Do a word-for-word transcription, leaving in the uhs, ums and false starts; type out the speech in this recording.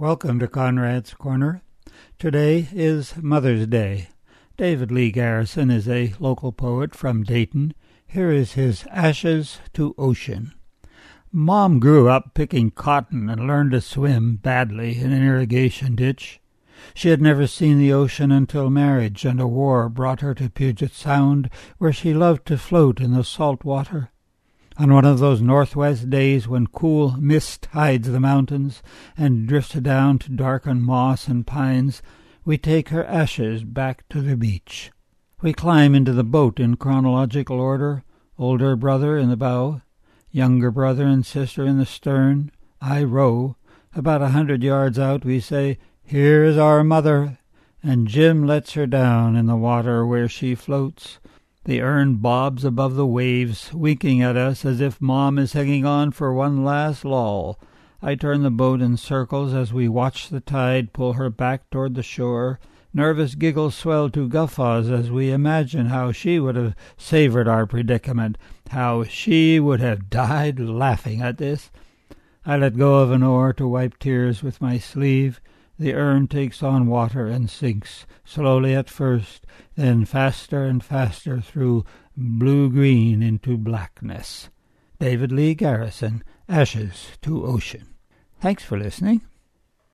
Welcome to Conrad's Corner. Today is Mother's Day. David Lee Garrison is a local poet from Dayton. Here is his Ashes to Ocean. Mom grew up picking cotton and learned to swim badly in an irrigation ditch. She had never seen the ocean until marriage and a war brought her to Puget Sound, where she loved to float in the salt water. On one of those northwest days when cool mist hides the mountains and drifts down to darken moss and pines, we take her ashes back to the beach. We climb into the boat in chronological order, older brother in the bow, younger brother and sister in the stern. I row. About a hundred yards out we say, "Here is our mother," and Jim lets her down in the water where she floats. The urn bobs above the waves, winking at us as if Mom is hanging on for one last lull. I turn the boat in circles as we watch the tide pull her back toward the shore. Nervous giggles swell to guffaws as we imagine how she would have savored our predicament, how she would have died laughing at this. I let go of an oar to wipe tears with my sleeve. The urn takes on water and sinks, slowly at first, then faster and faster through blue-green into blackness. David Lee Garrison, Ashes to Ocean. Thanks for listening.